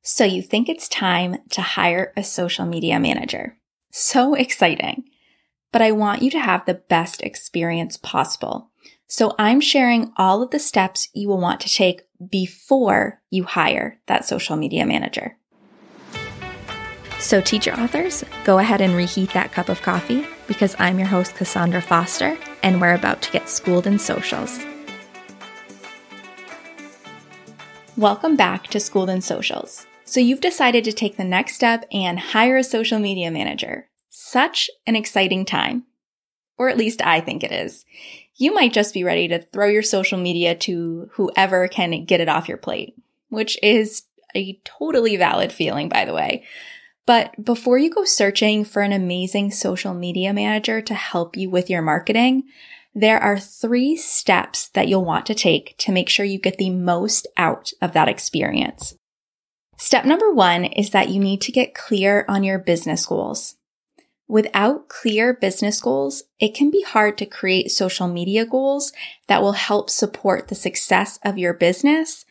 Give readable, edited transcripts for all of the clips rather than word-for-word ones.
So you think it's time to hire a social media manager. So exciting. But I want you to have the best experience possible. So I'm sharing all of the steps you will want to take before you hire that social media manager. So teacher authors, go ahead and reheat that cup of coffee because I'm your host, Cassandra Foster, and we're about to get schooled in socials. Welcome back to Schooled in Socials. So you've decided to take the next step and hire a social media manager. Such an exciting time. Or at least I think it is. You might just be ready to throw your social media to whoever can get it off your plate, which is a totally valid feeling, by the way. But before you go searching for an amazing social media manager to help you with your marketing, there are 3 steps that you'll want to take to make sure you get the most out of that experience. Step number 1 is that you need to get clear on your business goals. Without clear business goals, it can be hard to create social media goals that will help support the success of your business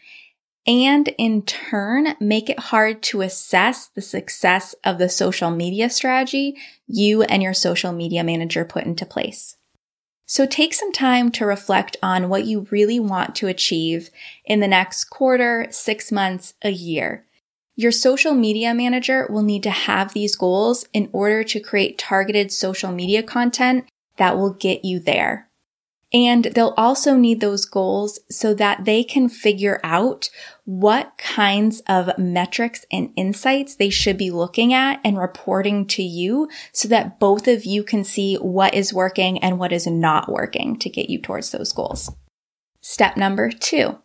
and in turn make it hard to assess the success of the social media strategy you and your social media manager put into place. So take some time to reflect on what you really want to achieve in the next quarter, 6 months, a year. Your social media manager will need to have these goals in order to create targeted social media content that will get you there. And they'll also need those goals so that they can figure out what kinds of metrics and insights they should be looking at and reporting to you so that both of you can see what is working and what is not working to get you towards those goals. Step number 2.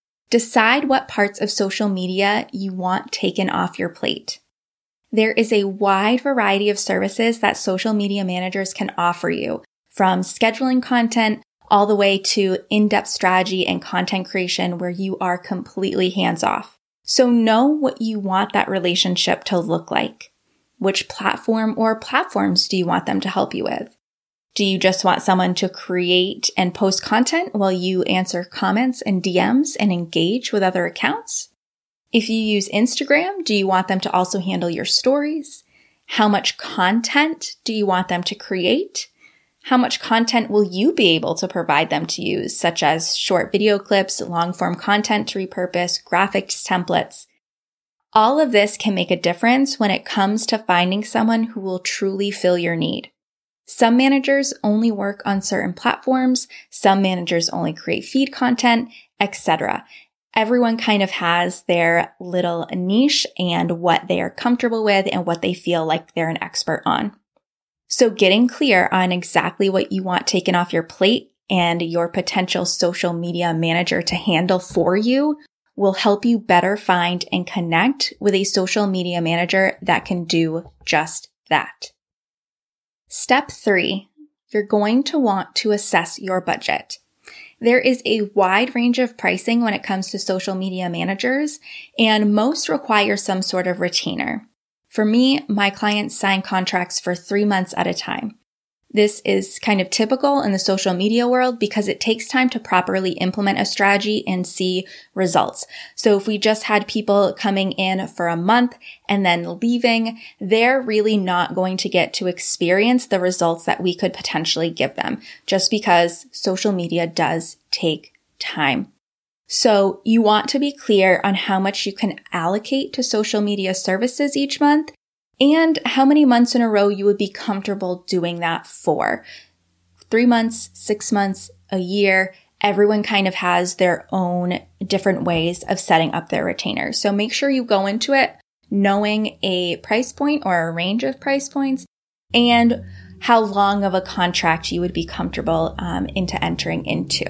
Decide what parts of social media you want taken off your plate. There is a wide variety of services that social media managers can offer you, from scheduling content all the way to in-depth strategy and content creation where you are completely hands-off. So know what you want that relationship to look like. Which platform or platforms do you want them to help you with? Do you just want someone to create and post content while you answer comments and DMs and engage with other accounts? If you use Instagram, do you want them to also handle your stories? How much content do you want them to create? How much content will you be able to provide them to use, such as short video clips, long-form content to repurpose, graphics templates? All of this can make a difference when it comes to finding someone who will truly fill your need. Some managers only work on certain platforms, some managers only create feed content, etc. Everyone kind of has their little niche and what they are comfortable with and what they feel like they're an expert on. So getting clear on exactly what you want taken off your plate and your potential social media manager to handle for you will help you better find and connect with a social media manager that can do just that. Step 3, you're going to want to assess your budget. There is a wide range of pricing when it comes to social media managers, and most require some sort of retainer. For me, my clients sign contracts for 3 months at a time. This is kind of typical in the social media world because it takes time to properly implement a strategy and see results. So if we just had people coming in for a month and then leaving, they're really not going to get to experience the results that we could potentially give them just because social media does take time. So you want to be clear on how much you can allocate to social media services each month and how many months in a row you would be comfortable doing that for. 3 months, 6 months, a year, everyone kind of has their own different ways of setting up their retainers. So make sure you go into it knowing a price point or a range of price points and how long of a contract you would be comfortable into entering into.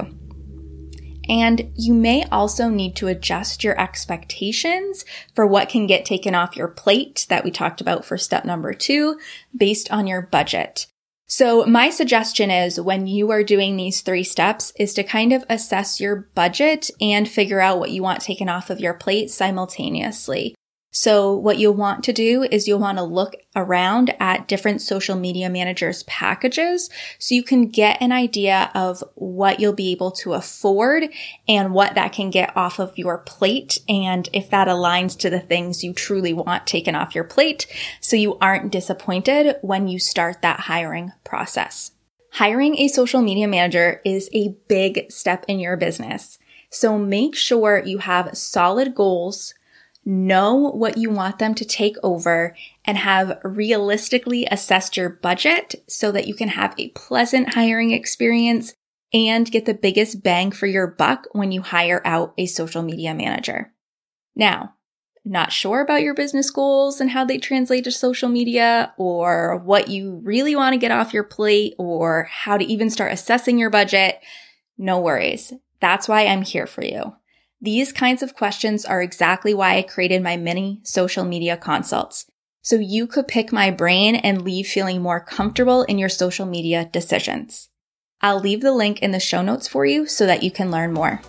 And you may also need to adjust your expectations for what can get taken off your plate that we talked about for step number 2 based on your budget. So my suggestion is when you are doing these 3 steps is to kind of assess your budget and figure out what you want taken off of your plate simultaneously. So what you'll want to do is you'll want to look around at different social media managers' packages so you can get an idea of what you'll be able to afford and what that can get off of your plate, and if that aligns to the things you truly want taken off your plate so you aren't disappointed when you start that hiring process. Hiring a social media manager is a big step in your business. So make sure you have solid goals, know what you want them to take over, and have realistically assessed your budget so that you can have a pleasant hiring experience and get the biggest bang for your buck when you hire out a social media manager. Now, not sure about your business goals and how they translate to social media, or what you really want to get off your plate, or how to even start assessing your budget? No worries. That's why I'm here for you. These kinds of questions are exactly why I created my mini social media consults, so you could pick my brain and leave feeling more comfortable in your social media decisions. I'll leave the link in the show notes for you so that you can learn more.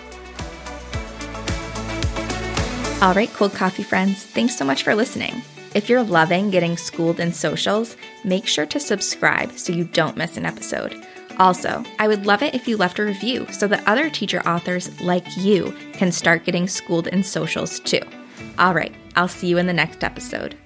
All right, Cold Coffee friends, thanks so much for listening. If you're loving getting schooled in socials, make sure to subscribe so you don't miss an episode. Also, I would love it if you left a review so that other teacher authors like you can start getting schooled in socials too. All right, I'll see you in the next episode.